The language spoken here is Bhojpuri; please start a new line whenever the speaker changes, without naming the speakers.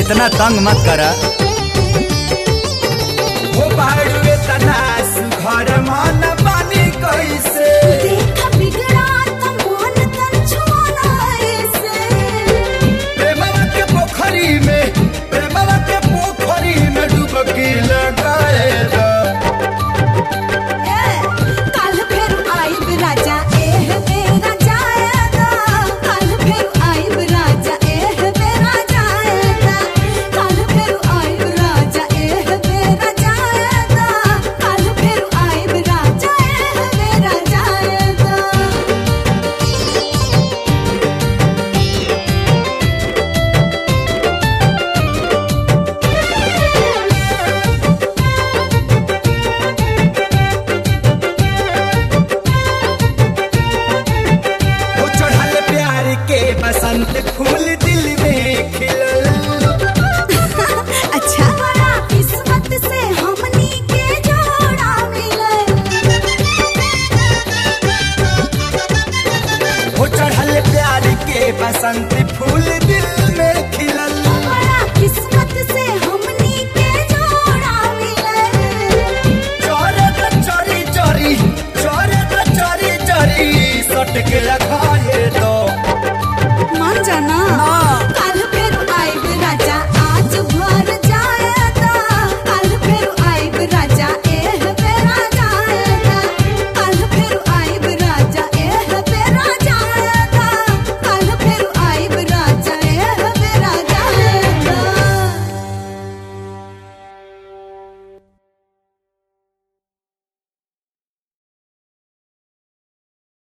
इतना तंग मत करा।
हो बाड़ू इतना सुघर मन पानी कैसे
देख बिगड़ा तो मन तन छुआना ऐसे।
प्रेमवा के पोखरी में डुबकी लगाए दा।
काल फेर आइब राजा एह बेरा जाएगा। काल फेर आइब राजा एह बेरा जाएगा। काल फेर आइब राजा एह बेरा जाएगा। काल फेर आइब राजा एह बेरा जाएगा।
हो चढ़ल प्यार के बसंत फूल दिल में खिलल।
अच्छा बड़ा किस्मत से हमनी के जोड़ा मिलल।
हो चढ़ल प्यार के बसंत